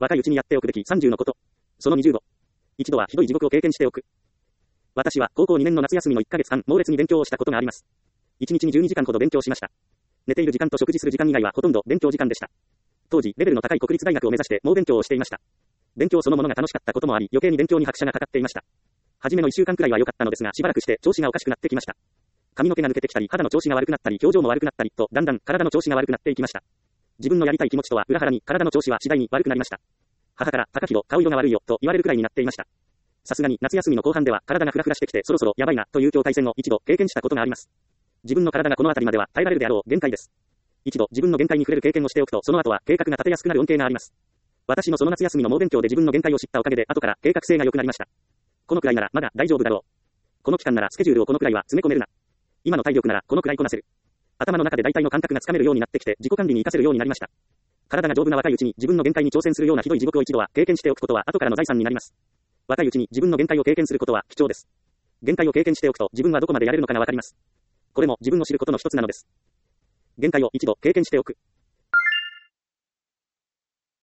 若いうちにやっておくべき30のこと。その20度。一度はひどい地獄を経験しておく。私は高校2年の夏休みの1ヶ月間、猛烈に勉強をしたことがあります。1日に12時間ほど勉強しました。寝ている時間と食事する時間以外はほとんど勉強時間でした。当時、レベルの高い国立大学を目指して猛勉強をしていました。勉強そのものが楽しかったこともあり、余計に勉強に拍車がかかっていました。初めの1週間くらいは良かったのですが、しばらくして調子がおかしくなってきました。髪の毛が抜けてきたり、肌の調子が悪くなったり、表情も悪くなったりと、だんだん体の調子が悪くなっていきました。自分のやりたい気持ちとは裏腹に、体の調子は次第に悪くなりました。母から、高弘、顔色が悪いよ、と言われるくらいになっていました。さすがに夏休みの後半では体がフラフラしてきてそろそろやばいなという境界線を一度経験したことがあります。自分の体がこの辺りまでは耐えられるであろう限界です。一度自分の限界に触れる経験をしておくとその後は計画が立てやすくなる恩恵があります。私のその夏休みの猛勉強で自分の限界を知ったおかげで後から計画性が良くなりました。このくらいならまだ大丈夫だろう。この期間ならスケジュールをこのくらいは詰め込めるな。今の体力ならこのくらいこなせる。頭の中で大体の感覚がつかめるようになってきて自己管理に活かせるようになりました。体が丈夫な若いうちに自分の限界に挑戦するようなひどい地獄を一度は経験しておくことは後からの財産になります。若いうちに自分の限界を経験することは貴重です。限界を経験しておくと自分はどこまでやれるのかがわかります。これも自分を知ることの一つなのです。限界を一度経験しておく。